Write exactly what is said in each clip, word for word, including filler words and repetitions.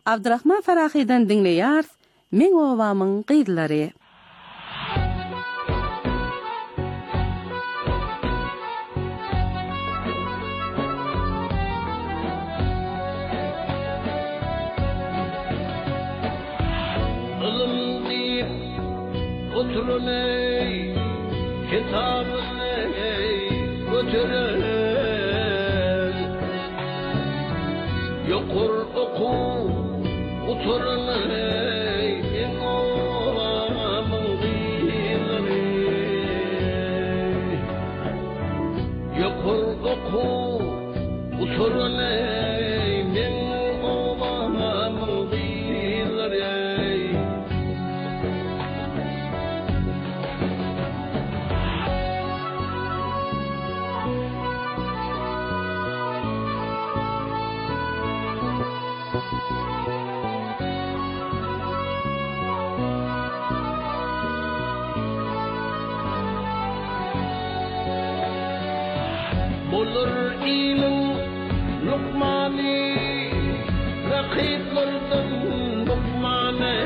Abdurrahman Farahi'den dinleýär. Men obamyň gydlary. Oturuney, kitabıney, götürün. Yokur oku, oturuney, en olamın gıyları. Yokur oku, oturuney, en olamın gıyları. Olur ilim Lukmani, rakiplerden Lukmani.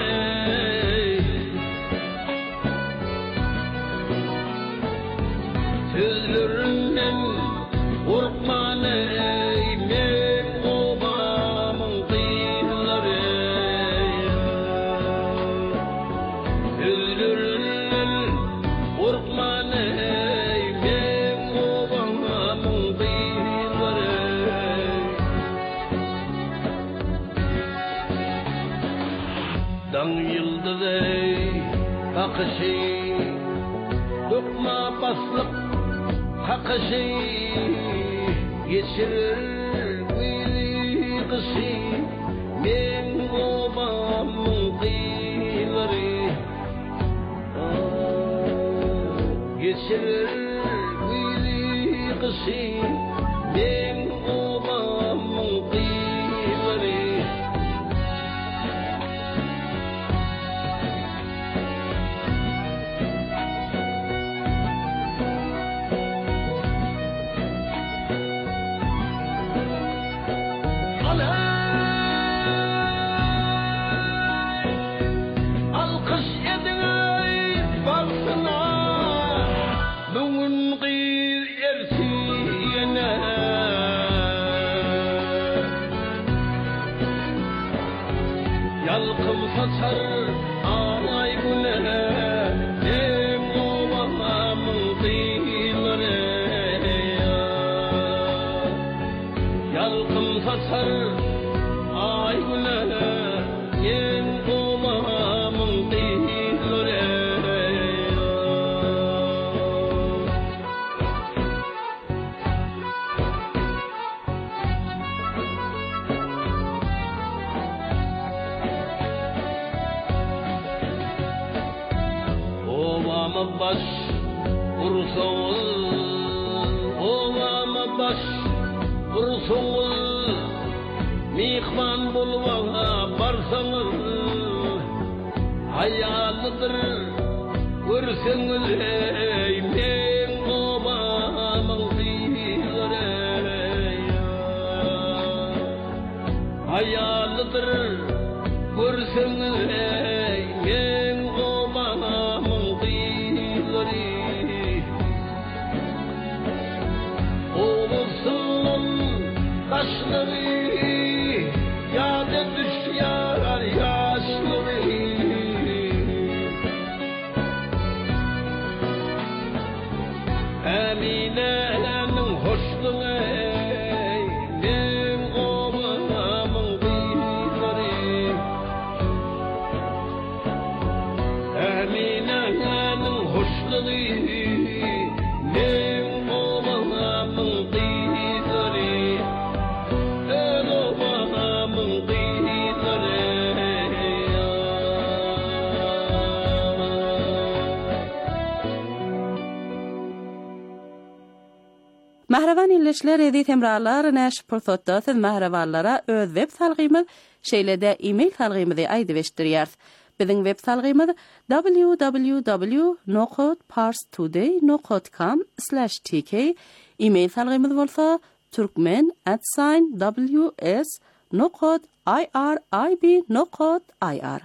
Sözlerinden Urkmani, men obamın kıyıları. Sözlerinden Urkmani, dan yıldızey kakışı, dokma baslık kakışı, geçirir bir kışı, men obamın kıyıları. Geçirir bir kışı, men obamın kıyıları. Alkış edin ey baksana, bugün gıyır ersiyene. Yalkım saçar anay güne, em obamın kıyıları. Yalkım saçar ay güne, em obamın kıyıları. Obama baş vursoğul, obama baş vursoğul, mihman bulvağa barsanız, hayalıdır görseniz ey men obamın kıyıları. Hayalıdır görseniz ey men obamın kıyıları. Oğuzsunun taşları yâde düşyar yaşları. Emine'nin hoşluğu ey men obamın kıyıları. Emine'nin hoşluğu men obamın kıyıları. En obamın kıyıları. Mahravan illeşler edi temralar näş pursatda siz mahravanlara öz web salgymy şeýlede e-mail salgymy aýdy beşdirýär. Biziň web salgymy w w w nokta parstoday nokta com slash t k. E-mail salgymyz bolsa turkmen at sign w s nokot I R I B nokot I R.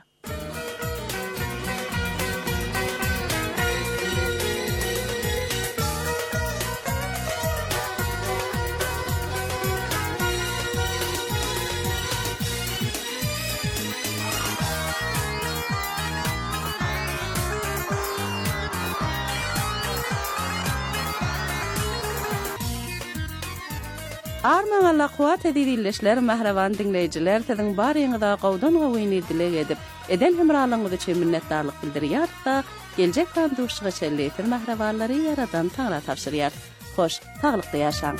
Arman Allah kuat edilişler mahravan dinleyiciler sizin barýyňyza gowdan gowyny dilek edip edel hemralygyňyzy üçin minnetdarlyk bildirýär da geljek banduşyga çelleýtir mahrawanlary yaradan taňra tapşyrýar. Hoş, taglykda ýaşaň.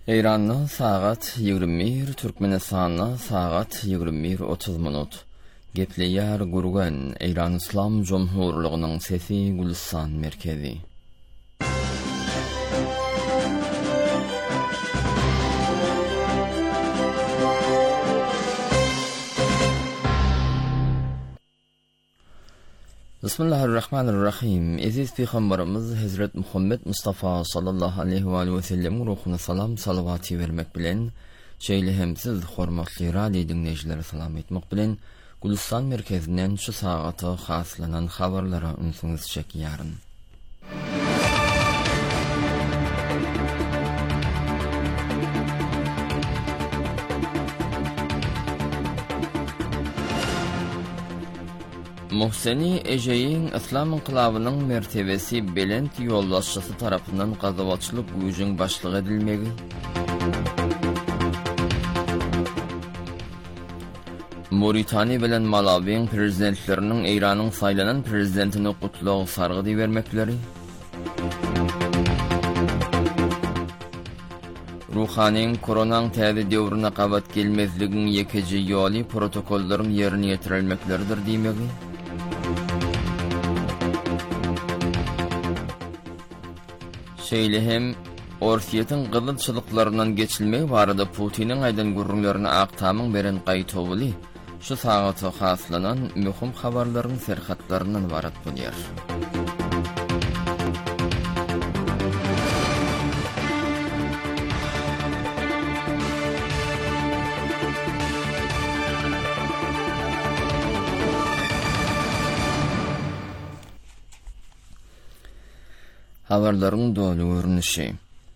Eýranyň sagat ýigirme bir, Türkmenistanyň sagat ýigirme bir otuz minut. Gepleýär gurgan Eýran Islam Jomhurlygynyň sesi Gülistan merkezi. Bismillahirrahmanirrahim. Aziz Peygamberimiz Hazret Muhammed Mustafa sallallahu aleyhi ve sellem ruhuna salam salavati vermek bilen şeýle hem siz hormatly radio dinleýijileri salam etmek bilen Gülistan merkezinden şu sagata haslanan habarlara ünsiňiz çekýäryn. Mohseni Ejeýin Islam inqilabynyň mertebesi belent ýoldaşçysy tarapyndan gazawaçlyk güýjüň başlyk edilmegi, Moritani bilen Malawiň prezidentleriniň Eýranyň saýlanan prezidentini gutlaw sargydy bermekleri, Ruhanyň koronaň täze döwrüne gabat gelmezligiň ýekeji ýoly protokollaryň ýerine ýetirilmekleridir diýmegi, şeýle hem Orsiýetin gylynçylyklarynyň geçilmegi barada Putiniň aýdan gurrunlaryna aktamyň beren gaýtowaly şu sagata haslanan möhüm habarlaryň serhatlaryndan barat bolýar. Habarlaryň dolu görnüşi.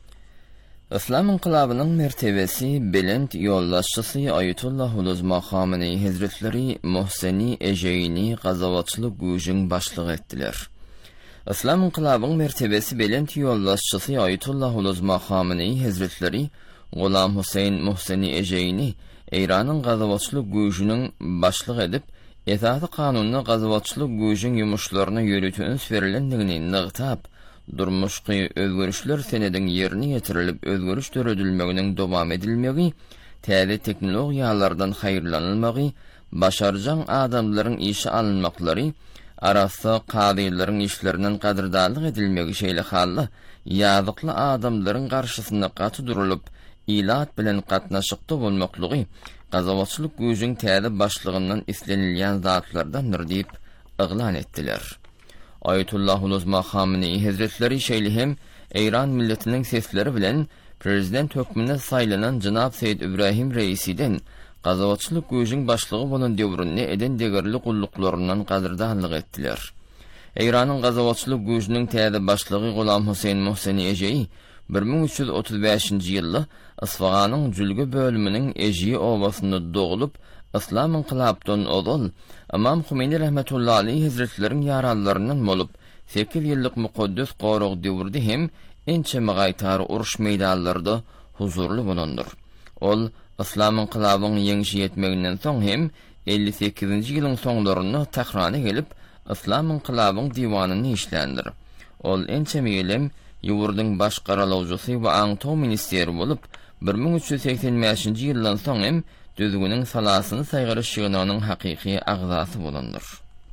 Islam inqilabynyň mertebesi belent ýoldaşçysy Ayetullah Uluzma Khamenei Hazretleri Mohseni Ejeýini gazawaçlyk güýjüň başlyk etdiler. Islam inqilabynyň mertebesi belent ýoldaşçysy Ayetullah Uluzma Khamenei Hazretleri Golam Husayn Mohseni Ejeýini Eýranyň gazawaçlyk güýjüniň başlyk edip, etaty kanunyna gazawaçlyk güýjüň ýumuşlaryna ýöretiniň berilendigini nygtap, durmuşky özgörüşler senediň ýerine ýetirilip özgörüş töredilmeginiň dowam edilmegi, täze teknologiýalardan haýyrlanylmagy, başarjan adamlaryň işe alynmaklary, arasy kadylaryň işlerinden gadyrdallyk edilmegi şeýle hally, ýazykly adamlaryň garşysyna gaty durulyp, ilat bilen gatnaşykda bolmaklygy, gazawaçlyk güýjüň täze başlygyndan islenilýän zatlardandyr diýip yglan etdiler. Ayetullah Uluzma Khamenei Hazretleri şeýle hem Eýran milletiniň sesleri bilen prezident hökmüne saýlanan Jynap Seýid Ibrahim Reisiden gazawaçlyk güýjüň başlygy bolan döwründe eden degerli gulluklaryndan gadyrdallyk etdiler. Eýranyň gazawaçlyk güýjüniň täze başlygy Golam Husayn Mohseni Ejeýi bir ming üç ýüz otuz beşinji ýylda Isfaganyň Jülge bölüminiň Ejeýi owasynda dogulup, Islam inqilabdan odul, Imam Humeini rahmetullahi aleyhi hazretleriň ýarallarynyň bolup, sekiz ýyllyk mukaddes gorog döwründe hem ençe magaýtary uruş meýdanlarynda huzurly bolandyr. Ol Islam inqilabynyň ýeňişi ýetmeginden soň hem elli sekizinji ýylyň soňlaryna Tahrana gelip, Islam inqilabynyň diwanyny işlendir. Ol ençe meýlem ýurduň baş garalawjysy we aňtaw ministeri bolup, bir ming üç ýüz seksen beşinji ýyldan soň hem düzgünün salasyny saýgaryş ýygynyň hakyky agzasy bolandyr.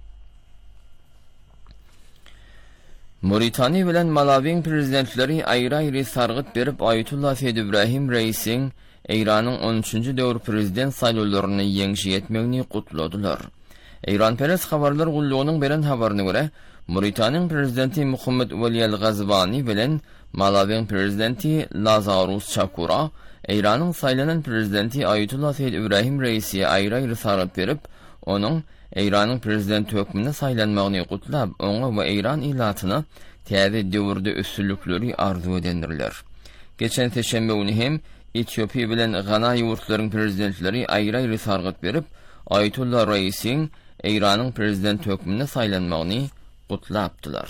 Moritani bilen Malawiň prezidentleri aýry-aýry sargyt berip Ayetullah Seýid Ibrahim Reisiň Eýranyň on üçünji döwr prezident saýlawlaryny ýeňişi ýetmegini gutladylar. Eýran peres habarlar gullugynyň beren habaryna görä, Moritanyň prezidenti Muhammed Wali al-Gazbani bilen Malawiň prezidenti Lazarus Çakura Eýranyň saýlanan prezidenti Ayetullah Seýid Ibrahim Reisiýe aýry-aýry sargyt berip, onuň Eýranyň prezident hökmüne saýlanmagyny gutlap, oňa we Eýran ilatyna täze döwürde üstünlükleri arzu edendirler. Geçen seşembe günü hem Etiopiýa bilen Gana ýurtlaryň prezidentleri aýry-aýry sargyt berip, Ayetullah Reisiň Eýranyň prezident hökmüne saýlanmagyny gutlapdylar.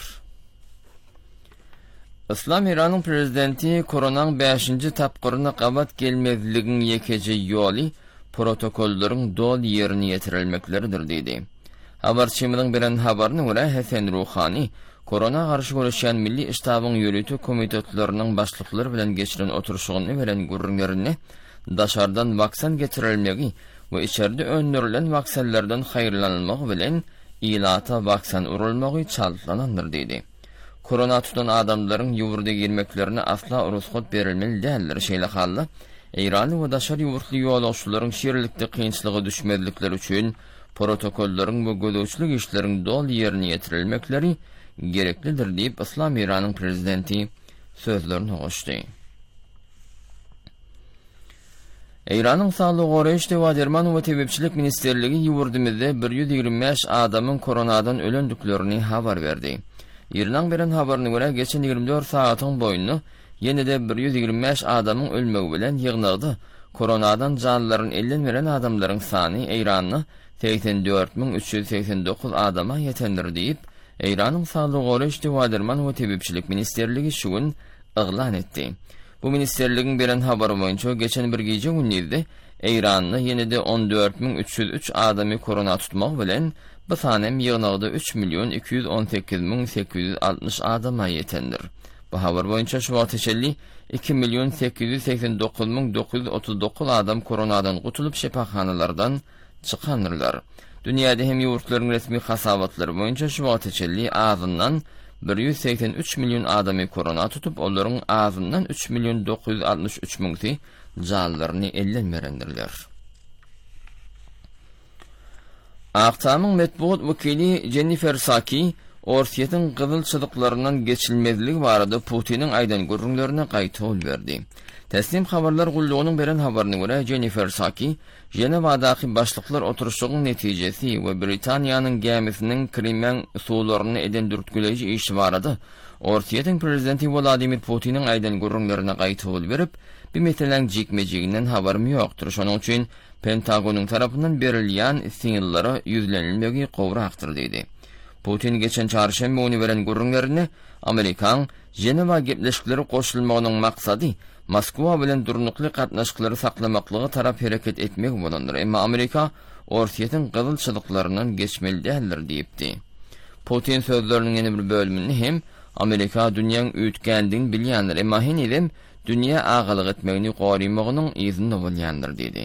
Islam Eýranyň prezidenti koronaň beşinji tapgyryna gabat gelmezligiň ýekeji ýoly protokollaryň dol ýerine ýetirilmekleridir diýdi. Habarçymyň beren habaryna görä Hasan Ruhani korona garşy görüşýän Milli Iştabyň ýönetim komitetleriniň başlyklary bilen geçiren oturuşyny beren gurrunlaryny daşardan vaksin getirilmegi we içeride öndürilen vaksinlerden haýyrlanylmagy bilen ilata vaksin urulmagy çalyklanandyr dedi. Korona tutan adamlaryň ýurda girmeklerine asla ruhsat berilmeli däldir şeýle halda. Eýran we daşary ýurtly ýolagçylaryň şeýerlikde kynçylygy düşmedlikleri üçin protokollaryň we gödöçlük işleriň dol ýerine ýetirilmekleri gereklidir diýip İslam Iranyň prezidenti sözlerini hoşdy. Eýranyň Saglyk Goraýyş we Derman we Tebepçilik ministerligi ýurdumyzda bir ýüz ýigirme beş adamyň koronadan ölendiklerini habar berdi. Ýerden beren habaryna görä geçen ýigirme dört saatyň boýunda ýene-de bir ýüz ýigirme beş adamyň ölmegi bilen ýygnagdy. Koronadan janlaryny ellenmeren adamlaryň sany Eýranyň seksen dört bin üç ýüz seksen dokuz adama ýetendir diýip Eýranyň Saglyk Goraýyş we Derman we Tebepçilik ministerligi şu gün eglan etdi. Bu ministerligiň beren habary boýunça geçen bir gece günleri Eýranyň ýene-de on dört bin üç ýüz üç adamy korona tutmak bilen bu sanem ýygnagdy üç milyon iki ýüz on sekiz bin sekiz ýüz altmış adama ýetendir. Bu habar boýunça şu wagt içinde iki milyon sekiz ýüz seksen dokuz bin dokuz ýüz otuz dokuz adam koronadan gutulup şepaxanalardan çykandyrlar. Dünýäde hem ýurtlaryň resmi hasabatlary boýunça şu wagt içinde azyndan bir ýüz seksen üç milyon adamy korona tutup olaryň azyndan üç milyon dokuz ýüz altmış üç bin janlaryny ellenmerendirler. Aqtamyň metbuat wekili Jennifer Saki Orsiýetin gyzyl çydyklarynyň geçilmezligi barada Putiniň aýdan gurrunlaryna gaýta berdi. Teslim habarlar gullugynyň beren habaryna görä Jennifer Saki Jenewadaky başlyklar oturuşynyň netijesi we Britaniýanyň gemisiniň Krimen suwlaryny eden dürtgüleji işi barada Orsiýetin prezidenti Vladimir Putiniň aýdan gurrunlaryna gaýta berip bir metelen jikmejiginden habarym ýokdur. Şonuň üçin Pentagonyň tarapyndan berilýän signallary ýüzlenilmegi gowrakdyr dedi. Putin geçen çarşembe günü beren gurrunlaryny Amerikan Jenewa gepleşikleri goşulmagynyň maksady Moskwa bilen durnukly gatnaşyklary saklamaklygy tarap hereket etmek bolandyr. Emma Amerika Orsiýetin gyzyl çydyklarynyň geçmeli däldir diýipdi. Putin sözleriniň ýene bir bölümini hem Amerika dünýäň üýtgendigini bilýändir, emma hem dünýä agalyk etmegini goýmagynyň izni bolýandyr dedi.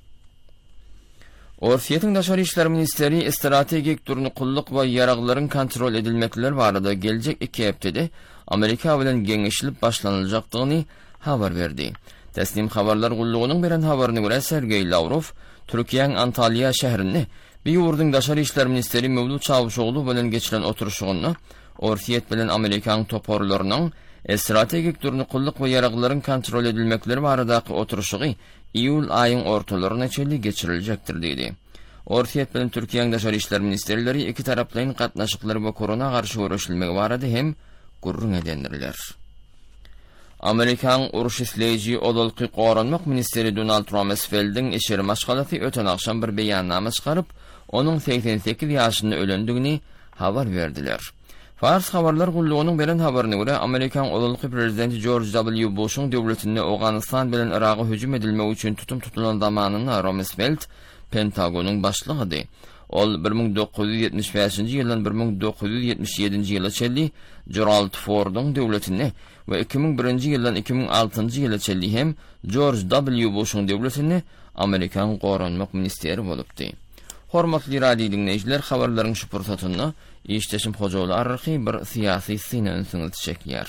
Orsiýetin daşary işler ministeri strategik durnukullyk we ýaraglaryň kontrol edilmekleri barada geljek iki heptede Amerika bilen geňeşilip başlanyljakdygyny habar berdi. Teslim habarlar gullugynyň beren habaryna görä Sergey Lavrov Türkiýanyň Antalya şäherinde bir ýurdun daşary işler ministeri Mevlut Çavuşoglu bilen geçiren oturuşyny Orsiýet bilen Amerikan toporlarynyň strategik durnukullyk we ýaraglaryň kontrol edilmekleri baradaky oturuşygy iýul aýyň ortalaryna çenli geçiriljekdir dedi. Orsiýet bilen Türkiýanyň daşary işler ministerleri iki taraplaryň gatnaşyklary we korona garşy görüşilmegi barada hem gurrun edendirler. Amerikan uruş isleýiji odalky goranmak ministeri Donald Rumsfeldiň eşeri maşgalaty öten akşam bir beýannama çykaryp, onuň seksen sekiz ýaşynda ölendigini habar berdiler. Fars habarlar gullugynyň beren habaryna görä Amerikan odalky prezidenti George W. Bush'un döwletinde Awganistan bilen Iraga hüjüm edilmegi üçin tutum tutulan zamanynda Rumsfeld Pentagonyň başlygydy. Ol bir ming dokuz ýüz ýetmiş beşinji ýyldan bir ming dokuz ýüz ýetmiş ýedinji ýyla çelli Gerald Ford'un döwletinde we iki ming birinji ýyldan iki ming altynji ýyla çelli hem George W. Bush'un döwletinde Amerikan goranmak ministeri bolupdy. Hormatly radio dinleýijiler, habarlaryň şu pursatyny işleşim hojaly arky bir syýasy syny çekýär.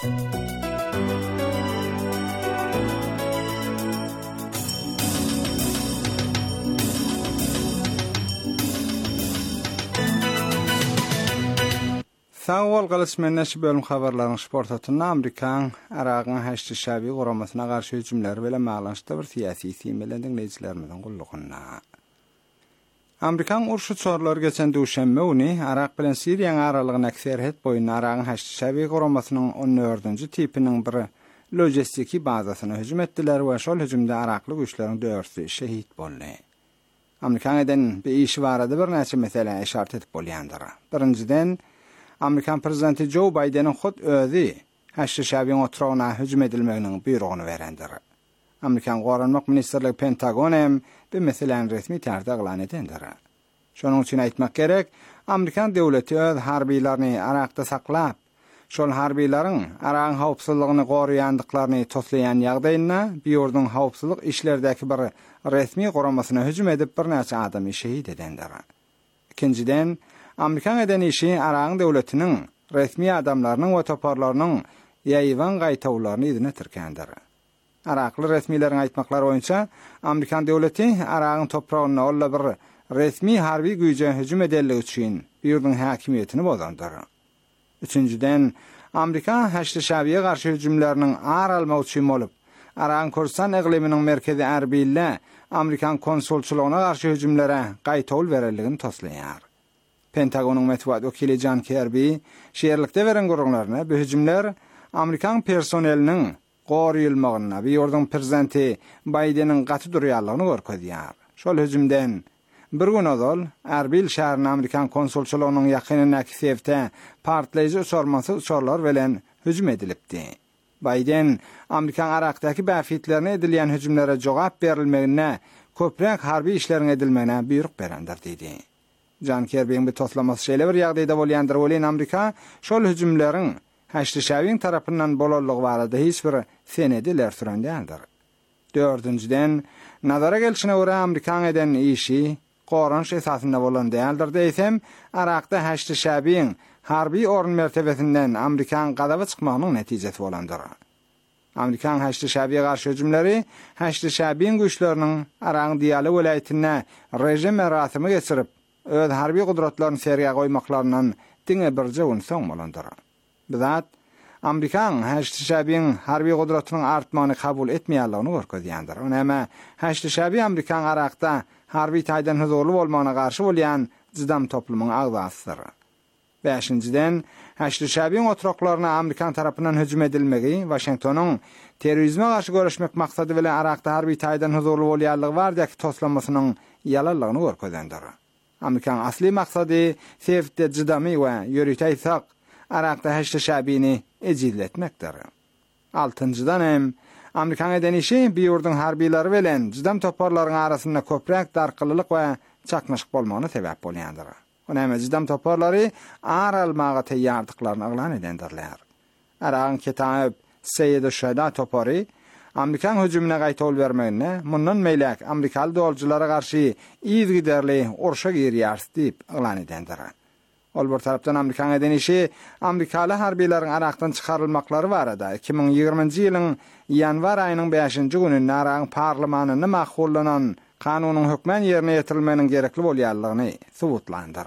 Sağol galysmanyň bölüm habarlaryň sportatyna Amerikan Aragyň haçty şäbi goramasyna garşy hüjümleri bilen maňlaşdy bir syýasy syny dinleýijilerimizden gullugyna. Amerikan urşy çorlary geçen duşanma güni Irak bilen Siriýanyň aralygyny ekserhet boýundan Aragyň haçty şäbi goramasynyň on dördünji tipiniň biri lojistiki bazasyna hüjüm etdiler we şol hüjümde Arakly güýçleriň dördüsi şehit boldy. Amerikan eden bir işi barada bir näçe mesele işaret edip bolýandyr. Birinciden Amerikan prezidenti Joe Biden'in hut özü haçty şäbiň oturagyna hüjüm edilmeginiň buyrugyny berendir. Amerikan Goranmak Ministerligi Pentagon hem bir meselen resmi tarda eglan edendir. Şonuň üçin aýtmak gerek, Amerikan döwleti öz harbiýlaryny Irakda saklap, şol harbiýlaryň Irak hawpsuzlygyny goraýandyklaryny toslaýan ýagdaýynda bir ýurdun hawpsuzlyk işlerdäki bir resmi goramasyna hüjüm edip bir näçe adamy şehit edenler. Ikinciden, Amerikan eden işi Irak döwletiniň resmi adamlarynyň we toparlarynyň ýaýwan gaýtawlaryny izine türkendir. Irakly resmiýlerin aýtmaklary boýunça, Amerikan döwleti Irakyň topragyna olla bir resmi harbi güýje hüjüm edenligi üçin bir ýurdun häkimiýetini bozandyr. Üçüncüden, Amerika Haçlı Şabiýe garşy hüjümleriniň ar almak üçin bolup, Irak Kürdistan egliminiň merkezi Erbil'le Amerikan konsulçylygyna garşy hüjümlere gaýtawl bererligini toslaýar. Pentagonun metbuat wekili John Kirby şeýerlikde beren gurulmaryna bu hüjümler Amerikan personeliniň goraýylmagyna bir ýurdun prezidenti Bideniň gaty durýarlygyny görkezýär. Şol hüjümden bir gün ozal Erbil şäherine Amerikan konsulçylygynyň ýakynyndaky sevte partlaýjy uçurmasy uçurlar bilen hüjüm edilipdi. Biden Amerikan Irakdaky bäfitlerine edilýän hüjümlere jogap berilmegine köprek harbi işlerin edilmegine buyruk berendir dedi. John Kirby'nin bir toslaması şeýle bir ýagdaýda bolýandyr bolan Amerika şol hüjümleriň Haçlı Şabiýeň tarapyndan bolallygy barada hiç bir senediler sürendýändir. Dördüncüden, nazara gelişine göre Amerikan eden işi Qoranş esasında bolan däldir deýsem, Irakda Haçlı Şabiýeň harbi orun mertebesinden Amerikan gadaby çykmagynyň netijesi bolandyr. Amerikan Haçlı Şabiýe garşy hüjümleri Haçlı Şabiýeň güýçleriniň Irak diýaly welaýetine rejim merasimy geçirip, öz harbi gudratlaryny serýe goýmaklarynyň diňe birje unsoň bolandyr. Bizat, Amerikan Haçlı Şabiýeň harbi gudratynyň artmagyny kabul etmeýärligini görkezýändir. Onäme Haçlı Şabiýe Amerikan Irakda harbi taýdan huzurly bolmagyna garşy bolýan jydam toplumyň agzasydyr. Beşinciden, Haçlı Şabiýeň oturuklaryna Amerikan tarapyndan hüjüm edilmegi Washingtonyň terrorizme garşy görüşmek maksady bilen Irakda harbi taýdan huzurly bolýarlygy bardaky toslamasynyň ýalanlygyny görkezýändir. Amerikan asli maksady sevde jydamy we ýöritäýsak Irakda Haçlı Şabiýini ejizletmekdir. Altıncıdan hem Amerikan eden işi bir ýurdun harbiýlary bilen jydam toparlaryň arasynda köprek darkylylyk we çakmaşyk bolmagyna sebäp bolýandyr. Onäme jydam toparlary ar almaga teýýardyklaryny aglan edendirler. Aragyň ketap Seyyid Şada topary Amerikan hüjümine gaýtawl bermegine mundan meýlek Amerikaly doljulara garşy ýygyderli urşa girýär diýip aglan edendir. Ol bir tarapdan Amerikan eden işi Amerikalı harbiýlaryň Irakdan çykarylmaklary barada iki bin ýygrymynjy ýylyň ýanwar aýynyň beşinji gününde Irak parlamentine maqullanan kanunyň hökmen ýerine ýetirilmeginiň gerekli bolýanlygyny subutlandyr.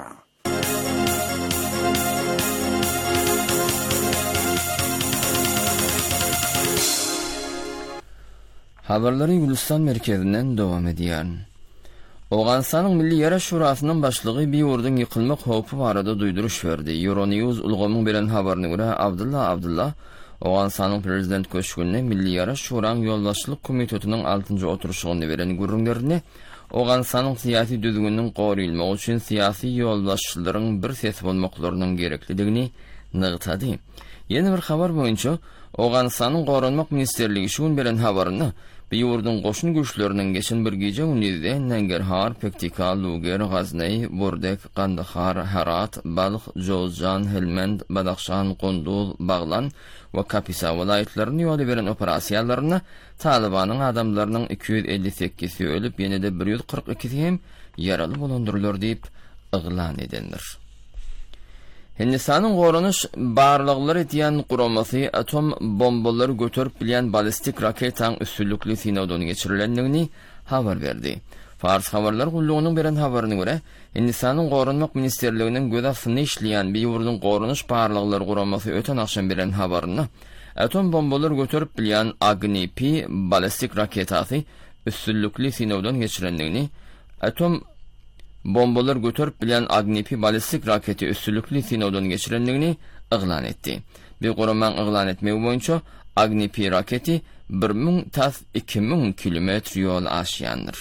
Habarlary Gülistan merkezinden dowam edýär. Oğanstanın Milli Ýara Şurasynyň başlygy bir ýurdun ýykylmak howpy barada duýduruş berdi. Euronews ulgamyň beren habaryna görä Abdullah Abdullah Oğanstanın prezident köşkünde Milli Ýara Şurasynyň ýoldaşlyk komitetiniň altynjy oturuşyny beren gurrunlaryny Oğanstanın siyasi düzgünliğinin goraýylmagy üçin siyasi ýoldaşlyklaryň bir ses bolmaklarynyň gereklidigini nygtadı. Ýene bir habar boýunça Oğanstanın Goranmak Ministerligi şu gün beren habaryny bir ýurdun goşun güýçleriniň geçen bir gece günüde Nangarhar, Pektika, Luger, Gazney, Burdek, Kandahar, Herat, Balyk, Jowzjan, Helmand, Badakhşan, Gondul, Baglan we Kapisa welaýetlerini ýoly beren operasiýalaryny Talibanyň adamlarynyň iki yüz elli sekkizi ölüp ýene-de bir yüz kırk ikisi hem ýaraly bolandyrlar diýip yglan edenler. Hindistanyň goranyş barlyklary diýen guramasy atom bombalary götürip bilýän ballistik raketaň üstünlükli sinawdan geçirilendigini habar berdi. Fars habarlar gullugynyň beren habaryna görä, Hindistanyň Goranmak Ministerliginiň göz astyna işleýän bir ýurdun goranyş barlyklary guramasy öten akşam beren habaryna atom bombalary götürip bilýän Agni-P ballistik raketaty üstünlükli sinawdan geçirilendigini, atom bombalar götürüp bilen Agni-P ballistik raketi üstünlükli sinawdan geçirenligini yglan etdi. Bir guraman yglan etmegi boýunça Agni-P raketi bir ming tas iki ming kilometr ýol aşýandyr.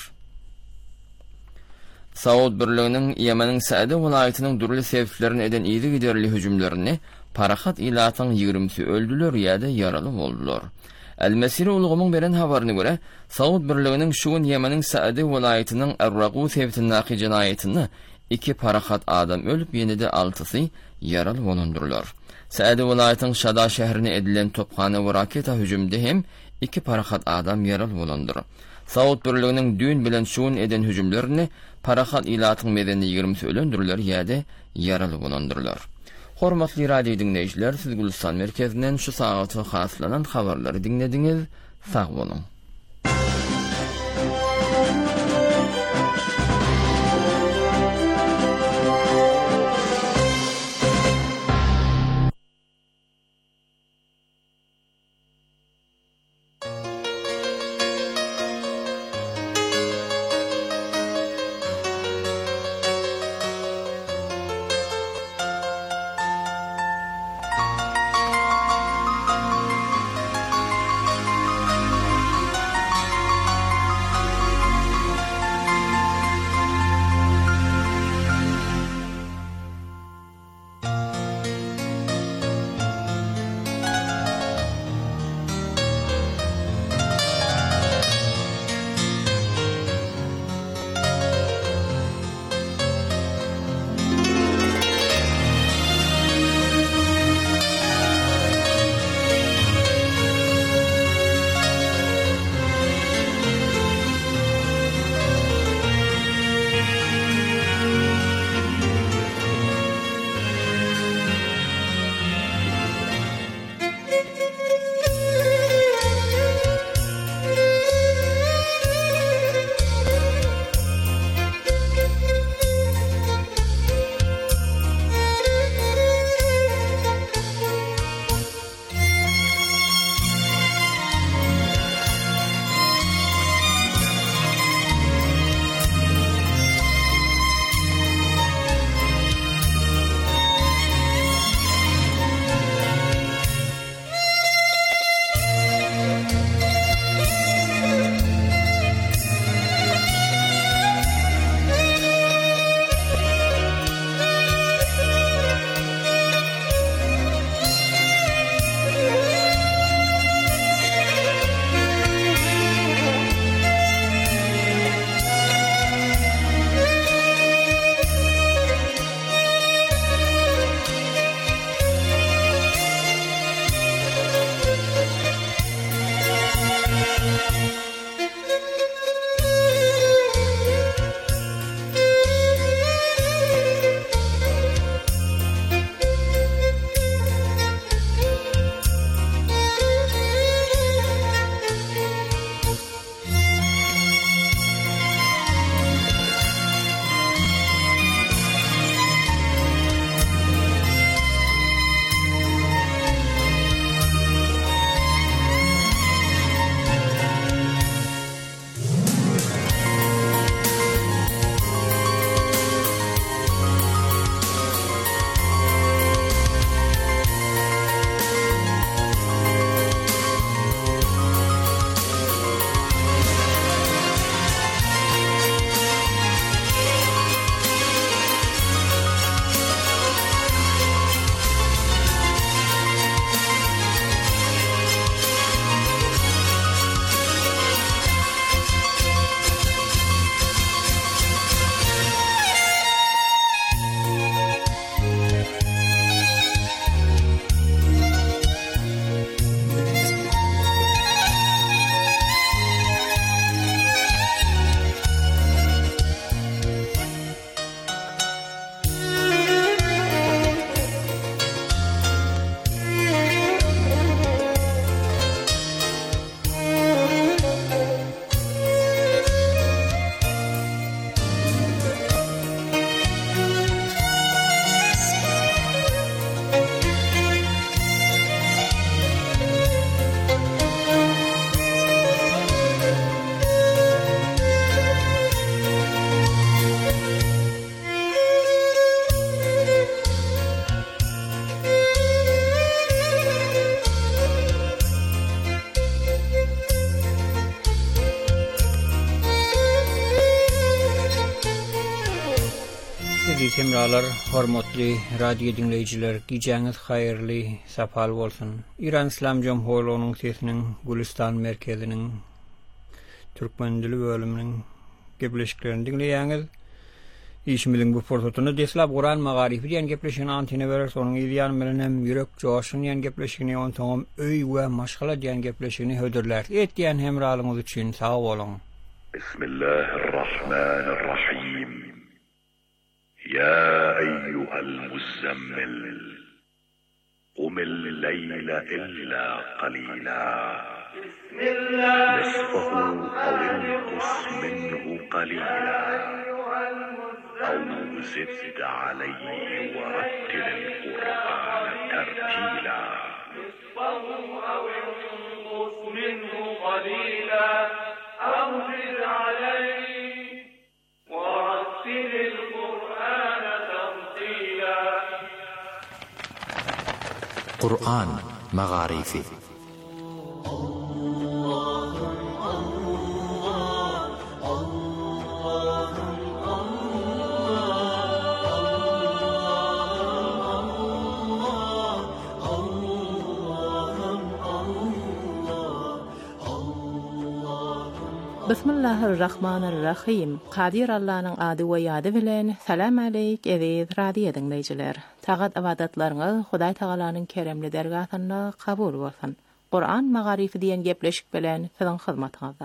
Saud birliginiň Ýemeniň Sa'da welaýatynyň durly sebeplerini eden ýygy giderli hüjümlerini parahat ilatyň ýigrimisi öldüler ýa-da ýaraly boldular. El-Mesiri ulgamyň beren habaryna görä, Saud birliginiň şu gün Ýemeniň Sa'da welaýatynyň Ar-Raqu sebitindäki jinaýatyny iki parahat adam ölüp yenide altısı yaralı bolundurlar. Saadi vilayatynyň Şada şäherine edilen topxana we raketa hüjümde hem iki parahat adam yaralı bolundur. Saud birliginiň dün bilen şuun eden hüjümlerini parahat ilatyň medeni ýigrimisi ölendirler ýa-da yaralı bolundurlar. Hormatly radio dinleýijiler, siz Gülistan merkezinden şu saata haslanan habarlary dinlediňiz. Sag bolun. Aziz hemralar, hormatly radio dinleyijiler, gijaňyz haýyrly, sapal bolsun. İran İslam Jomhuriyetining sesiniň Gülistan merkeziniň türkmen dili bölüminiň gepleşiklerini dinleýäňiz. işmilin bu portotunu deslap Kur'an magarifi diyen gepleşini antine verer, sonun ilyan bilenem yürek coşun diyen gepleşini, on toğum öy ve maşgala diyen gepleşini hödürler. Et diyen hemralımız için sağ olun. Bismillahirrahmanirrahim. Ya eyyuhel muzzemmil, qumil leyla illa qalila. نصفه أو انقص منه قليلا أو زد عليه ورتل القرآن ترتيلا نصفه أو انقص منه قليلا أو زد عليه ورتل القرآن ترتيلا. قرآن مغاريفي. Bismillahirrahmanirrahim. Qadir Allah'ın adı ve yadı bilen salam aleyk eziz radio dinleyiciler. Taqat ibadatlaryňyz Hudaý Tagalanyň keremli dergahynda kabul bolsun. Qur'an magarifi diyen gepleşik bilen siziň hyzmatyňyzda.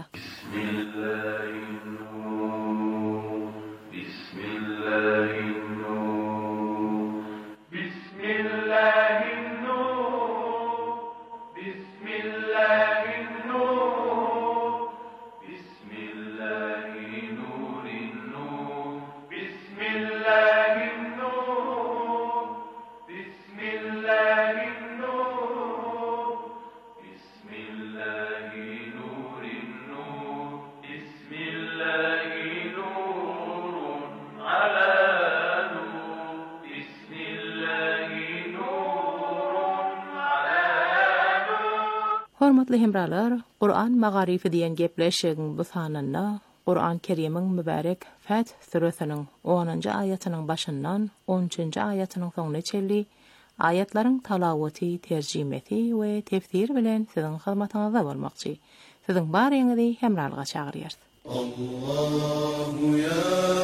Hormatly hemralar, Qur'an magarifi diyen gepleşigiň bu sanynda Qur'an Kerim'iň mübarek Fat suresiniň onuncu aýatynyň başyndan on üçünci aýatynyň soňuna çelli aýatlaryň talawaty, terjimesi we tefsir bilen siziň hyzmatyňyzda bolmakçy. Siziň baryňyzy hemralyga çagyrýar. Allahu ya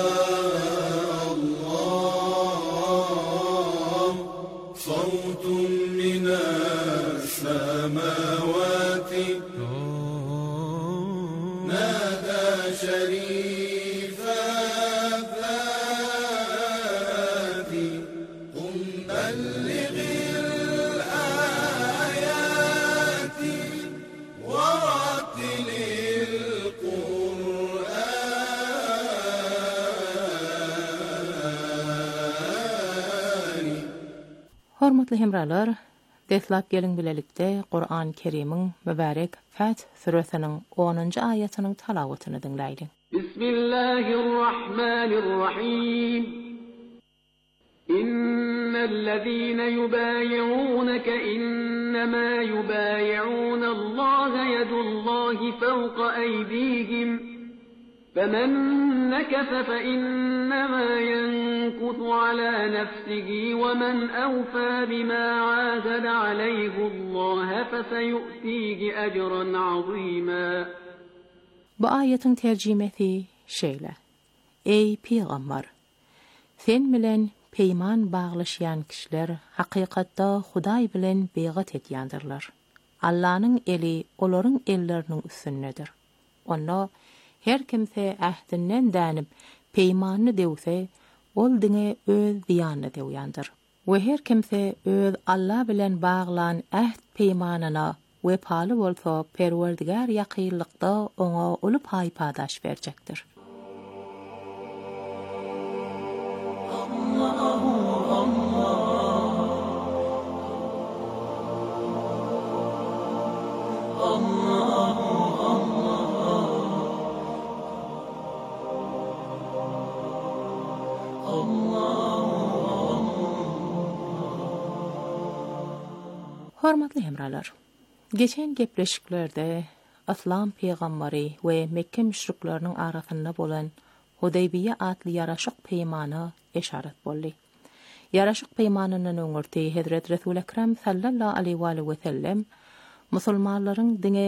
Allah, sawtun minas samawati nada sharifa fati qum ballighil ayati wa rattilil qur'ani. Hormatly hemralar, deslap gelin bilelikde Qur'an Kerim'iň mübarek Fat suresiniň onuncu aýatynyň talawatyny dinleýin. Bismillahirrahmanirrahim. İnnellezîne yubâyi'ûneke innemâ yubâyi'ûne Allâhe yedullâhi fevqa eydîhim. فَمَنْ نَكَثَ فَإِنَّمَا يَنكُثُ عَلَى نَفْسِهِ وَمَنْ أَوْفَى بِمَا عَاهَدَ عَلَيْهِ اللَّهَ فَسَيُؤْتِيهِ أَجْرًا عَظِيمًا. Bu ayetin tercimesi şeýle: Ey Peygamber, sen bilen peýman baglaşýan kişiler hakykatda Hudaý bilen beýgat etýändirler. Allah'ın eli olaryň elleriniň üstündedir. Onda her kimse ahdinden dänip peýmanyny dewse, ol diňe öz ziýanyny dewýändir. We her kimse öz Allah bilen baglan ahd peýmanyna wepaly bolsa, Perwerdigar ýakynlykda oňa uly paýpadaş berjekdir. Hormatly hemralar, geçen gepleşiklerde Aslam peýgamberi we Mekke müşriklarynyň arasynda bolan Hudaybiýe adly ýaraşyk peýmany eşaret boldy. Ýaraşyk peýmanynyň öňürti Hazrat Resul Ekrem sallallahu aleyhi we sellem musulmanlaryň diňe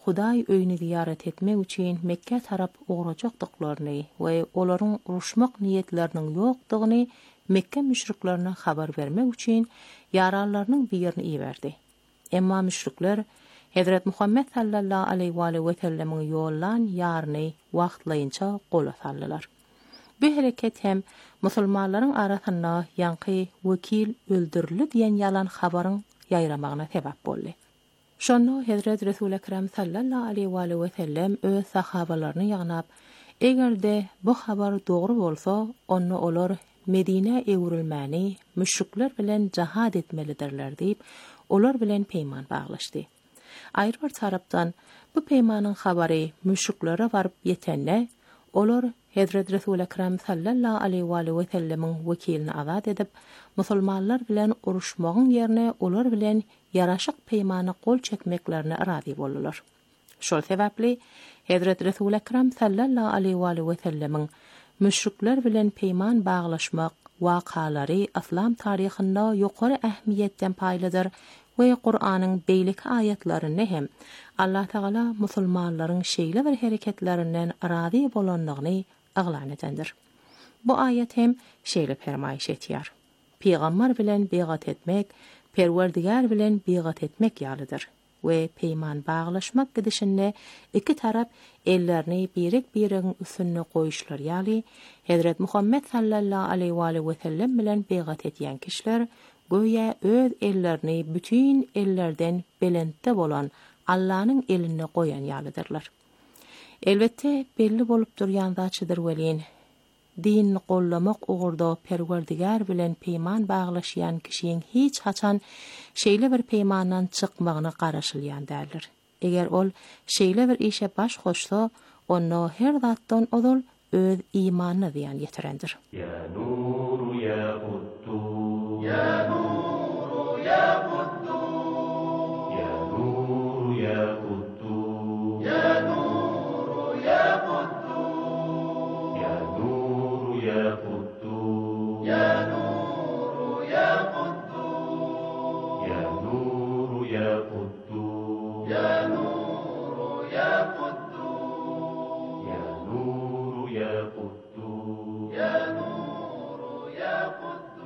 Hudaý öýüni ziyaret etmek üçin Mekke tarap uğrajakdyklaryny we olaryň uruşmak niýetleriniň ýokdugyny Mekke müşriklerine habar vermek üçin yararlarynyň birini iýerdi. Emma müşrikler Hazrat Muhammed sallallahu aleyhi ve sellemin ýollan ýaryny wagtlaýynça gola saldylar. Bu hereket hem musulmanlaryň arasynda ýanky wekil öldürildi diýen ýalan habaryň ýaýramagyna sebäp boldy. Şonda Hazrat Resul Ekrem sallallahu aleyhi ve sellem öz sahabalaryny ýagnap, egerde bu habar dogry bolsa, onu olar Medine ewrilmäni müşrikler bilen jihad etmelidirler diýip, olar bilen peýman baglaşdy. Aýry bir tarapdan bu peýmanyň habary müşriklere baryp ýetende, olar Hazrat Resul Ekrem sallallahu aleyhi ve sellemin wekilini azat edip, musulmanlar bilen uruşmagyň ýerine olar bilen yaraşyk peýmany gol çekmeklerine razy boldular. Şol sebäpli Hazrat Resul Ekrem sallallahu aleyhi ve sellemin müşrikler bilen peýman baglaşmak wakalary İslam taryhynda ýokary ähmiýetden paýlydyr we Qur'anyň beýlik ayetlerini hem Allah Taala musulmanlaryň şeýle bir hereketlerinden razy bolanlygyny aglan edendir. Bu ayet hem şeýle fermaýyş etýär. Peýgamber bilen beýgat etmek, Perwerdigar bilen beýgat etmek ýalydyr. We peýman baglaşmak gidişinde iki tarap ellerini birek biriň üstüne goýuşlar ýaly Hazrat Muhammed sallallahu aleyhi ve sellem bilen beýgat etýän kişiler goýa öz ellerini bütün ellerden belentde bolan Allah'ın eline goýan ýalydyrlar. Elbette belli bolup durýan zatçydyr welin. Din gollamak ugurda Perwerdigar bilen peýman baglaşýan kişiň hiç haçan şeýle bir peýmandan çykmagyna garaşylýan däldir. Eger ol şeýle bir işe baş goşsa, onu her zatdan odul öz imanyny diýen ýetirendir. Ya nuru ya quddu ya nuru ya quddu ya nuru ya quddu ya nuru ya quddu ya nuru ya quddu ya nuru ya quddu ya nuru ya quddu ya nuru ya quddu ya nuru ya quddu ya nuru ya quddu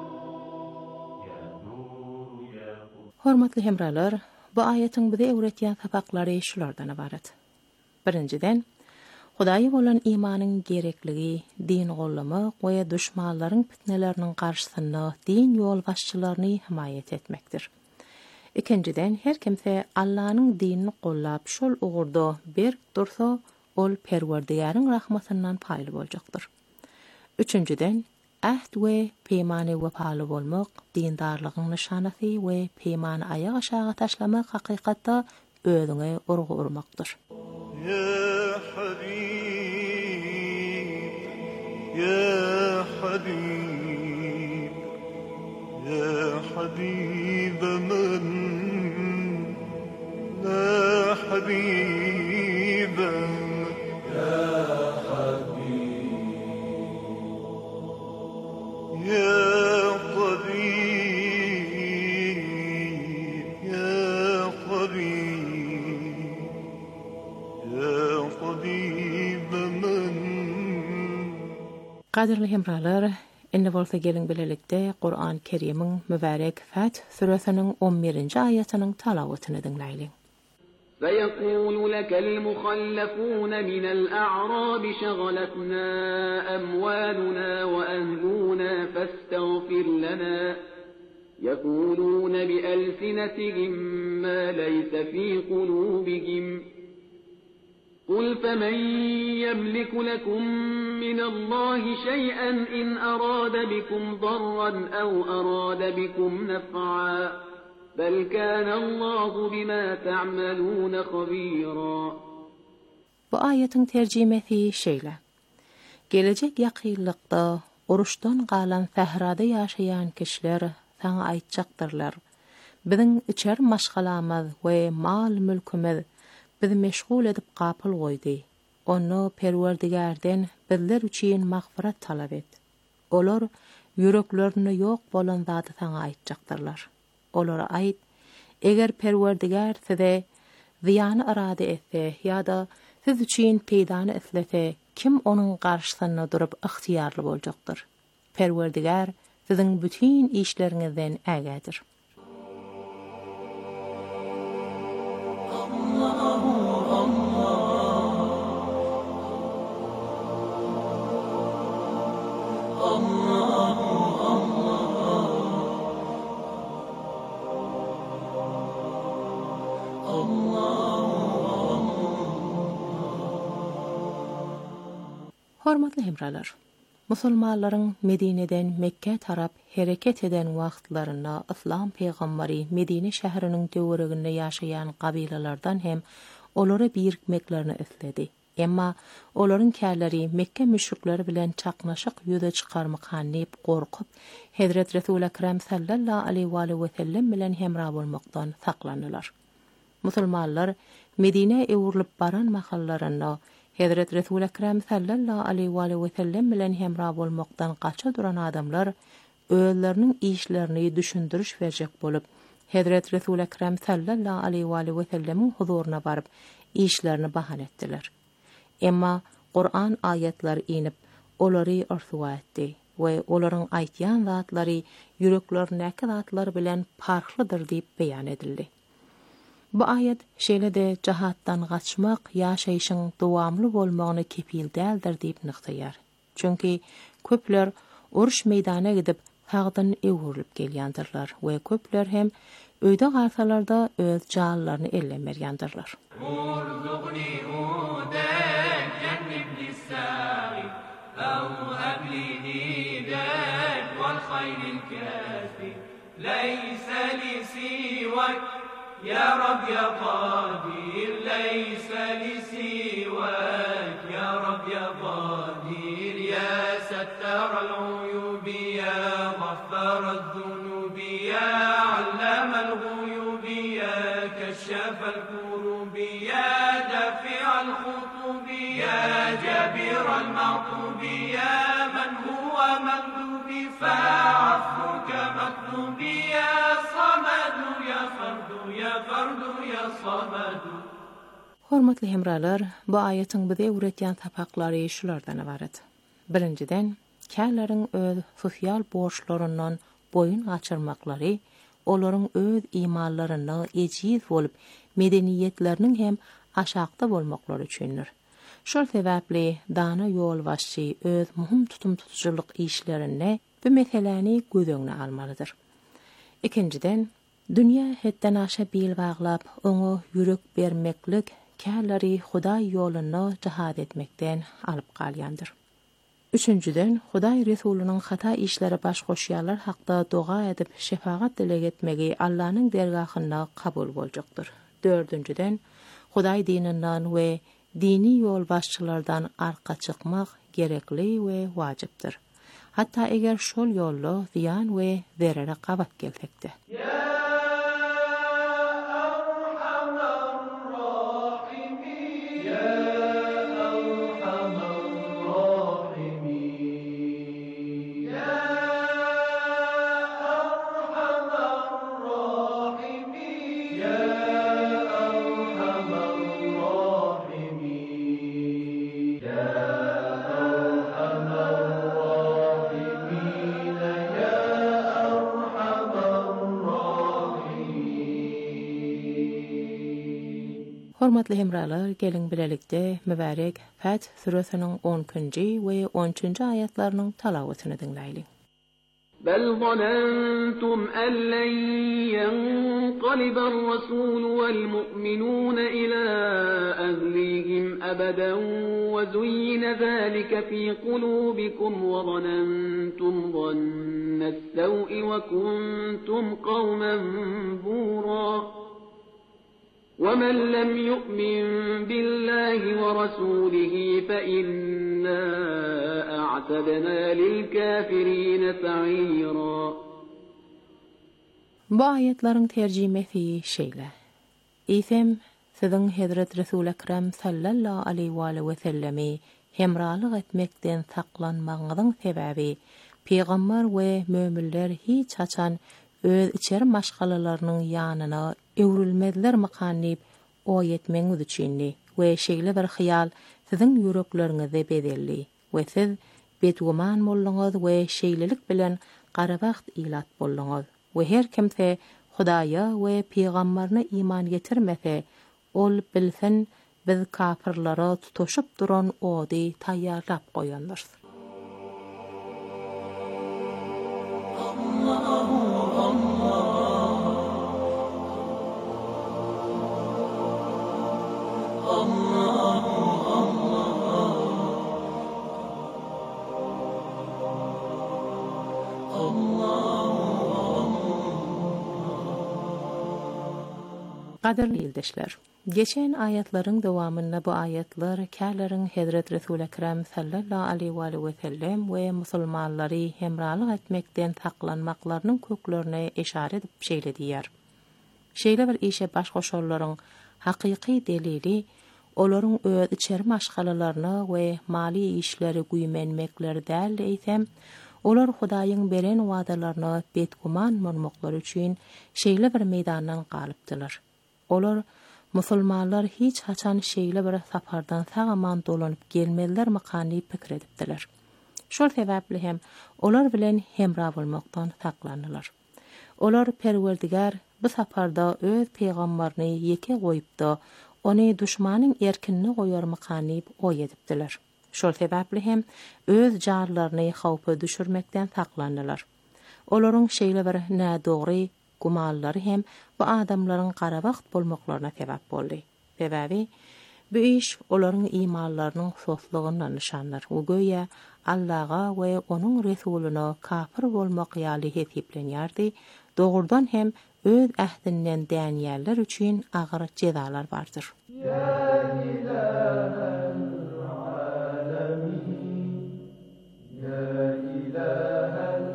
ya nuru ya quddu. Hormatly hemralar, bu ayetin bize öwretýän sapaklary şulardan ibaret. Birinciden, Hudaýa bolan imanyň gerekligi, din gollamak we düşmanlaryň fitneleriniň garşysynda din ýol başçylaryny himayet etmekdir. Ikinciden, her kimse Allah'ın dinini gollap şol ugurda bir dursa, ol Perwerdigaryň rahmatyndan paýly boljakdyr. Üçünciden, ahd we peýmany wepaly bolmak dindarlygyň nişanasy we peýmany aýak aşağı taşlamak hakykatda özüňe urgu urmakdyr. يا حبيب يا حبيب يا حبيب من لا حبيب يا حبيب يا طبيب يا طبيب يا طبيب من. Qadirli hemralar, indi bolsa gelin bilelikde Qur'an-ı Kerim'in mübarek Fat suresinin on birinci ayetinin talawatyny dinleýin. فيقول لك المخلفون من الأعراب شغلتنا أموالنا وأهلنا فاستغفر لنا يقولون بألسنتهم ما ليس في قلوبهم قل فمن يملك لكم من الله شيئا إن أراد بكم ضرا أو أراد بكم نفعا بل كان الله بما تعملون خبيرا. Bu ayetin tercimesi şeýle. Gelecek ýakynlykda uruşdan galan sahrada ýaşaýan kişiler saňa aýtjaktyrlar. Biziň içer maşgalamyz we mal mülkümiz bizi meşgul edip gapyl goýdy. Onu Perwerdigardan bizler üçin magfirat talap et. Olar ýüreklerini ýok bolan zaty saňa aýtjaktyrlar. Olara aýt, eger Perwerdigar size ziyanı arada etse ýa-da siz üçin peýdany eslese kim onun garşysyna durup ıhtiyarly boljakdyr? Perwerdigar siziň bütün işleriňizden ägedir. Hormatly hemralar, musulmanlaryň Medineden Mekke tarap hereket eden wagtlaryna İslam peýgamberi Medine şäheriniň töwereginde ýaşaýan gabilalardan hem olary birikmeklerini esledi. Emma olaryň kärleri Mekke müşrikleri bilen çaknaşyk ýüze çykarmak hanyp gorkup Hazrat Resul Ekrem sallallahu aleyhi ve sellem bilen hemra bolmakdan saklandylar. Musulmanlar Medine ewrulup baran mahallaryna Hazrat Resul Ekrem sallallahu aleyhi ve sellem bilen hemra bolmakdan gaça duran adamlar özleriniň işlerini düşündiriş berjek bolup Hazrat Resul Ekrem sallallahu aleyhi ve sellemiň huzuruna baryp işlerini bahan etdiler. Emma Qur'an ayetlari inip olary arsuwa etdi we olaryň aýtýan zatlary yüreklerindäki zatlar bilen farklydyr diýip beýan edildi. Bu ayet şeýle-de jahatdan gaçmak ýaşaýyşyň dowamly bolmagyny kepil däldir diýip nyktaýar. Çünki köpler uruş meýdana gidip hagdan ewrilip gelýändirler we köpler hem öýde garsalarda öz janlaryny ellemerýändirler. يا رب يا قادر ليس لسواك يا رب يا قادر يا ستار العيوب يا غفار الذنوب يا علام الغيوب يا كشاف الكروب يا دافع الخطوب يا جابر المعطوب يا من هو مغلوب فعفوك مطلوب يا صمد يا فرد يا فرد يا صمد. Hormatly hemralar, bu ayetin bize öğretýän tapaklary şulardan ibaret. Birinciden, kärleriň öz sosial borçlaryndan boyun gaçyrmaklary, olaryň öz imanlaryna ejiz bolup, medeniýetleriniň hem aşakda bolmaklary üçindir. Şol sebäpli dana ýol başçy öz muhim tutum tutuculuk işlerini bu meseleni göz almalydyr. Ikinciden, dünýä hetden aşa bil baglap, oňa ýürek bermeklik kärleri Hudaý ýoluna jihad etmekden alyp galýandyr. Üçüncüden, Hudaý Resulunyň hata işleri baş goşýarlar hakda doga edip şefaat dileg etmegi Allahyň dergahynda kabul boljakdyr. Dördüncüden, Hudaý dininden we dini ýol başçylardan arka çykmak gerekli we wajypdyr. Hatta eger şol ýolda ziyan we zerere gabat gelsekde. Hormatly hemralar, gelin bilelikde mübarek Fat suresiniň on üçinji we on üçinji ayatlarynyň talawatyny dinleýli. بل ظننتم أن لن ينقلب الرسول والمؤمنون إلى أهليهم أبدا وزين ذلك في قلوبكم وظننتم ظن السوء وكنتم قوما بورا ومن لم يؤمن بالله ورسوله فإنا أعتدنا للكافرين سعيرا. Bu ayetlerin tercümesi şeýle. İsem siziň Hazrat Resul Ekrem sallallahu aleyhi ve sellemi hemralyk etmekden saklanmagyňyzyň sebäbi peýgamber we möminler hiç haçan öz içeri maşgalalarynyň ýanyna öwrülmediler makanyp o yetmeňiz üçinli we şeýle bir hyýal siziň ýürekleриňizde bedelli we siz betguman bolluňyz we şeýlelik bilen garabaht ilat bolluňyz we her kimse Hudaýa we peýgamberine iman getirmese ol bilsin biz kafirlara tutuşup duran ody taýýarlap goýandyr. Qadirli ildeşler, geçen ayetlerin devamında bu ayetler kâlerin Hazret Resul Ekrem sallallahu aleyhi ve sellem ve musulmanları hemralık etmekten saklanmaklarının köklerine işaret edip şeýle diýer. Şeýle bir işe baş goşarlaryň hakyky delili olaryň öz içeri maşgalalaryna we mali işleri güýmenmekleri däl eýsem, olar Hudaýyň beren wadalaryna betguman bolmaklary üçin şeýle bir meýdandan galypdylar. Olar musulmanlar hiç haçan şeýle bir sapardan sagaman dolanyp gelmeliler makany pikir edipdiler. Şol sebäpli hem olar bilen hemra bolmakdan saklandylar. Olar Perwerdigar bu saparda öz peýgamberini ýeke goýupdy, ony düşmanyň erkinine goýar makany oý edipdiler. Şol sebäpli hem öz jarlaryny hawpa düşürmekden saklandylar. Olaryň şeýle bir nädogry gumallary hem bu adamlaryň garabagt bolmaklaryna sebäp boldy. Sebäbi bu iş olaryň imanlarynyň soslugyny nişanlar. O goýa Allaha we onuň Resulüne kafir bolmak ýaly hesiplenýärdi. Dogurdan hem öz ähdinden dänýärler üçin agyr jezalar bardyr. Ya ilahel alemin, ya ilahel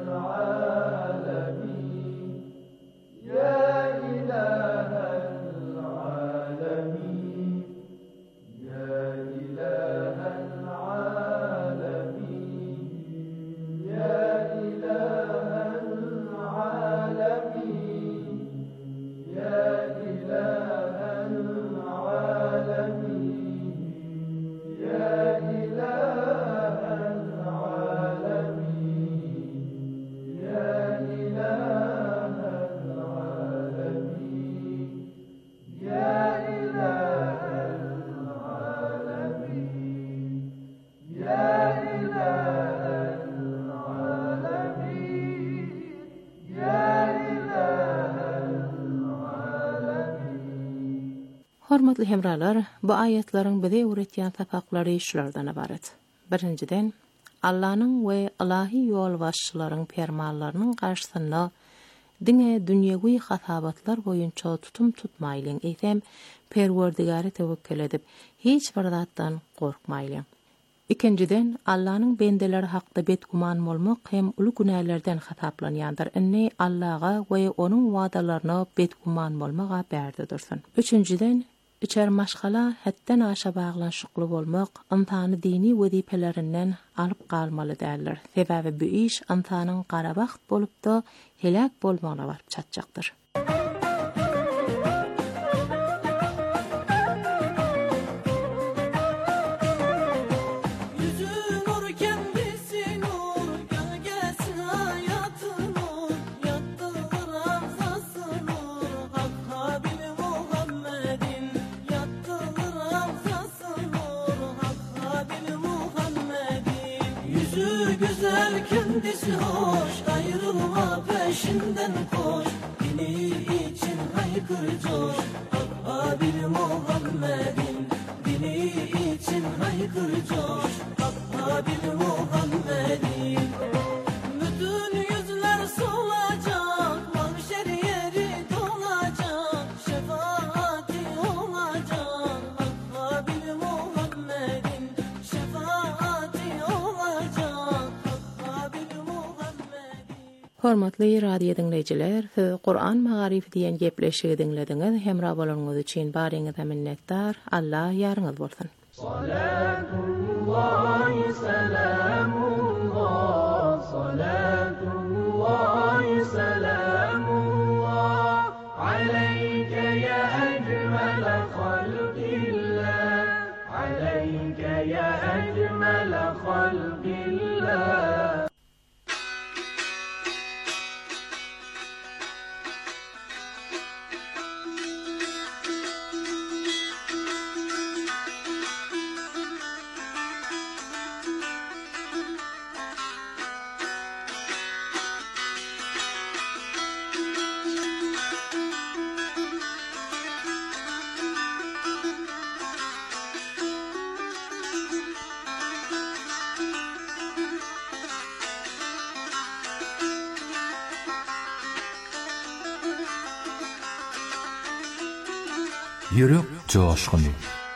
alemin, ya ilahel alemin, ya ilahel alemin, ya ilahel alemin, ya ilahel alemin, ya ilahel alemin, ya ilahel alemin, ya ilahel alemin, ya ilahel alemin, ya ilahel alemin. Hormatly hemralar, bu ayetlerin bize öğretýän sapaklary şulardan ibaret. Birinciden, Allah'nın we ilahi yol başçılaryň fermanlarynyň garşysynda diňe dünýäwi hasabatlar boýunça tutum tutmaýlyň eýsem, Perwerdigary tewekkül edip hiç bir zatdan gorkmaýlyň. Ikinciden, Allah'nın bendeleri hakda betguman bolmak hem uly günälerden hasaplanýandyr. Inni Allah'a we onuň wadalaryna betguman bolmaga bärde dursun. Üçünciden, içer maşgala hetden aşa baglanşykly bolmak yntyny dini wezipelerinden alyp galmaly däldir. Sebäbi bu iş yntynyň garabagt bolup da helak bolmagyna baryp çatjakdyr. Kendisi hoş, ayrılma peşinden koş. Dini için haykır coş, Habib Muhammed'in. Dini için haykır coş, Habib Muhammed'in. Bütün yüzler solacak, mahşer yeri dolacak, şefaati olacak, Habib Muhammed'in. Şefaati olacak. Hormatly radio dinleyijiler, Qur'an Magarifi diýen gepleşigi dinlediňiz. Hemra bolanyňyz üçin baryňyza minnetdar. Allah ýaryňyz bolsun. Salatullahi selamullah, salatullahi selamullah aleyke ya أجمل خلق الله عليك يا أجمل خلق الله. Yürek coşkunu.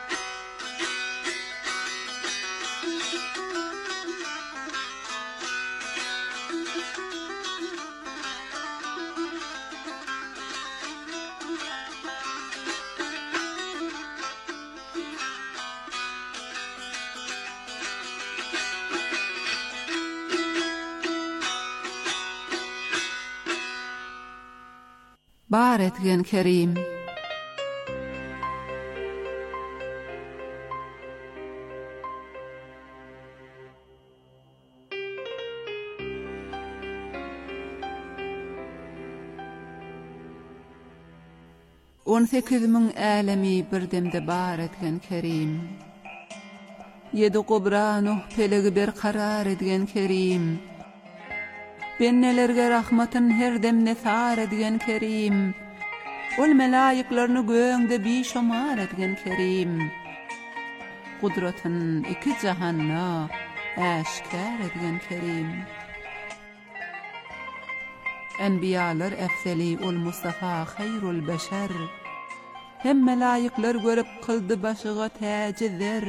Bar etgen Kerim. on sekiz min älemi birdemde bar etgen Kerim. Yedi Qobranu pelegi bir karar edgen Kerim. Bennelerge rahmatın her demne sar edgen Kerim. Ol melaiklarını göğünde bir şomar edgen Kerim. Kudratın iki cahanna aşkar edgen Kerim. Enbiyalar efseli ol Mustafa hayrul beşer. Hem melaiklar görüp kıldı başıga tac zer.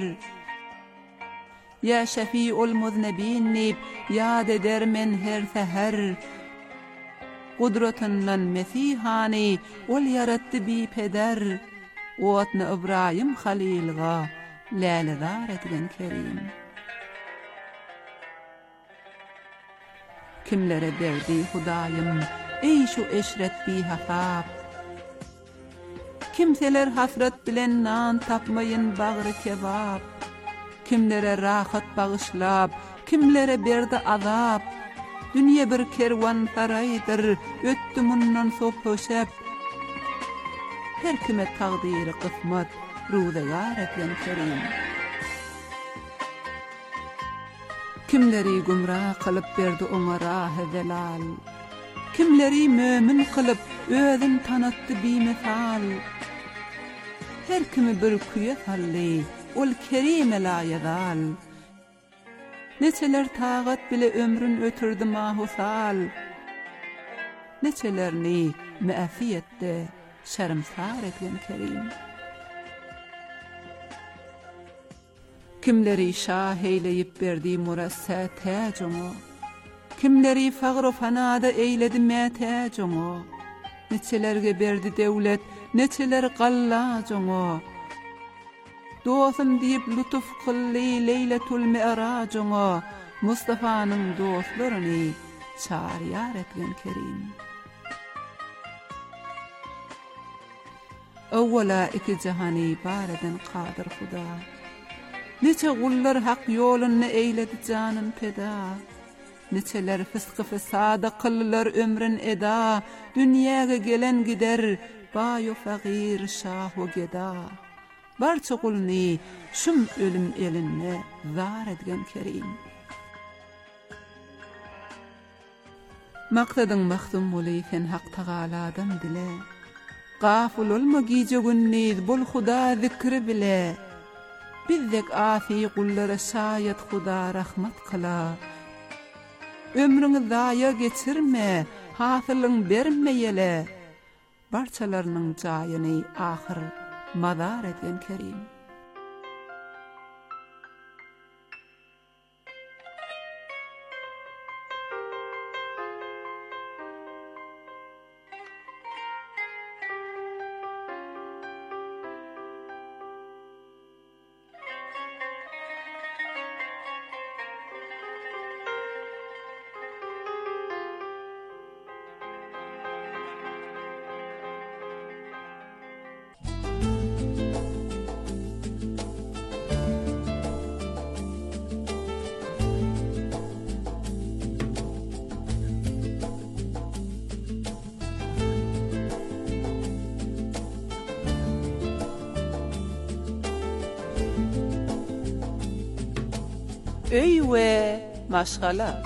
Ya şefi'ul muznebin nib yad eder men her seher. Kudratından mesihani ol yarattı bi peder. Oatna İbrahim halilga lälezar etgen Kerim. Kimlere berdi Hudayım ey şu eşret bi hasab. Kimseler hasret bilen nan tapmayın bağrı kebab. Kimlere rahat bağışlap, kimlere berdi azap. Dünya bir kervan saraydır, öttü mundan sop höşep. Her kime taqdiri kısmet, ruzegar etgen Kerim. Kimleri gumrah kılıp berdi ona rah-ı zelal. Kimleri mömin kılıp özün tanıttı bi misal. Her kimi bir kuya salli, ol Kerim la yazal. Neçeler tağat bile ömrün ötürdü mahusal. Neçelerini meafiyette şermsar etgen Kerim. Kimleri şah eyleyip berdi murassa tacumu. Kimleri fagr-ı fanada eyledi matacumu. Neçelerge berdi devlet, neçeler qallacumu. Dostum deyip lütuf kılli leyletul mi'racumu. Mustafa'nın dostlarını çağriyar etgen Kerim. Evvela iki cihani bareden qadir Huda. Neçe gullar hak yolunu eyledi canın peda. Neçeler fıskı fesada kıllar ömrün eda. Dünyaga gelen gider bayu faqir şahu geda. Barça kulni şum ölüm elinne zar edgen Kerim. Maqsadın mahzum bolýan hak tagaladan dile. Gaful olma gice günniz bol Huda zikri bile. Bizdek afi kullara şayet Huda rahmat kıla. Ömrüňi zaya geçirme, hasılın bermeyele. Barçalarının jaýyny ahir mazar etgen Kerim. öý we maşgala.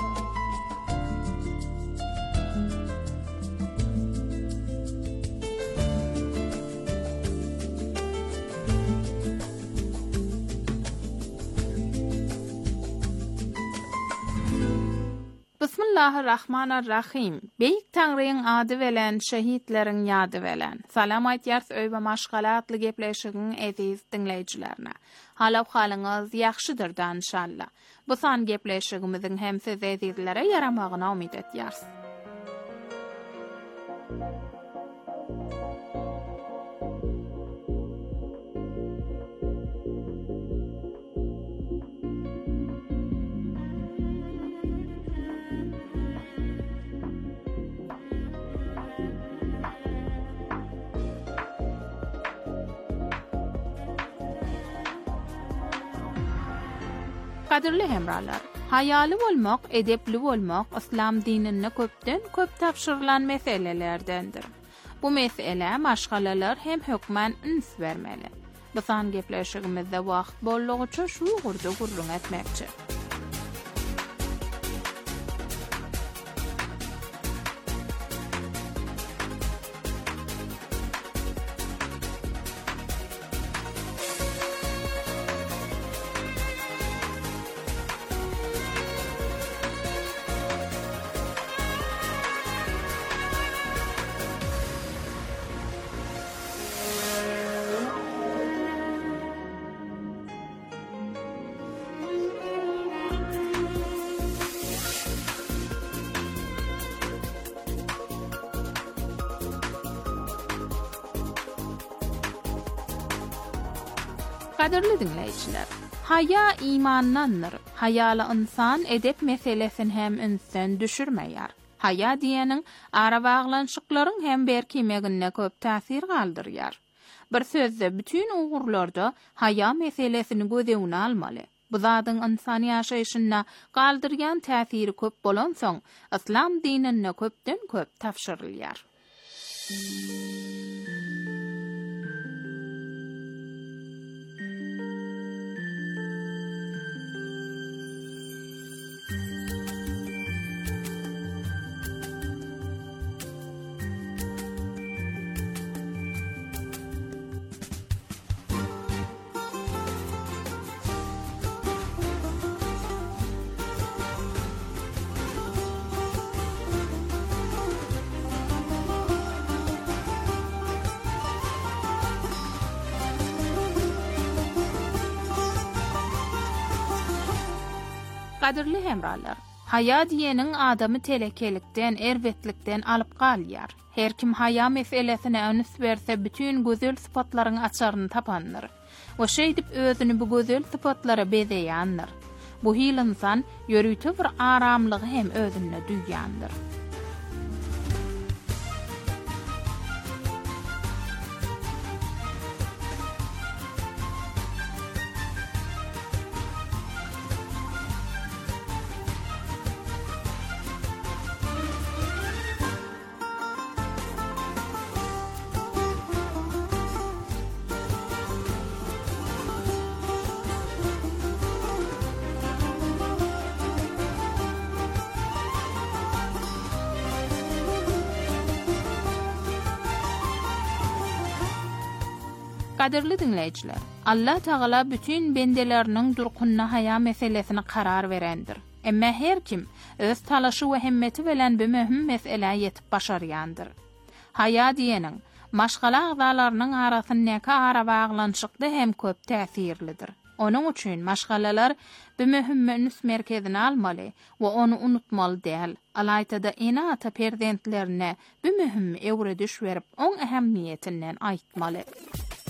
Bismillahirrahmanirrahim. Beyik Tanryň ady bilen şehitleriň ýady bilen. Salam aýtýar öýbe maşgalatly gepleşigiň eziz dinleýijilerine. Halap halyňyz ýaxşydyr inşallah. Bu san gepleşigimiziň hem siz ezizlere yaramagyna umyt etýärs. Kadirli hemralar, hayaly bolmak, edepli bolmak İslam dinine köpden köp tapşyrylan meselelerdendir. Bu mesele maşgalalar hem hökmen üns bermeli. Bu san gepleşigimizde wagt bollugy üçin şu gurda gurrun etmekçi. Kadirli dinleyijiler, haya imandandır. Hayalı insan edep meselesini hem insan düşürmeýär. Haya diýeniň ara baglanşyklaryň hem berkimegine köp täsir galdyrýar. Bir sözde bütün ugurlarda haya meselesini gözegine almaly. Bu zadyň insan ýaşaýyşyna galdyrýan täsiri köp bolan soň İslam dinine köpden köp tapşyrylýar. Kadirli hemralar, haya diýeniň adamy telekelikden, erbetlikden alyp galýar. Her kim haya meselesine önüs berse bütün gözel sıfatlaryň açaryny tapandyr. O şeýdip özüni bu gözel sıfatlara bezeýändir. Bu hil insan ýörüýte bir aramlygy hem özüne duýýandyr. Kadirli dinleyijiler, Allah Taala bütün bendeleriniň durkunna haya meselesini karar berendir. Emma her kim öz talaşy we himmeti bilen bu möhüm mesele yetip başarýandyr. Haya diýeniň maşgala agzalarynyň arasyndaky ara baglanşykda hem köp täsirlidir. Onuň üçin maşgalalar bu möhüm üns merkezine almaly we onu unutmaly däl. Alaytada ena ata perdentlerine bu möhüm ewre düş berip oň ähemmiyetinden aýtmaly.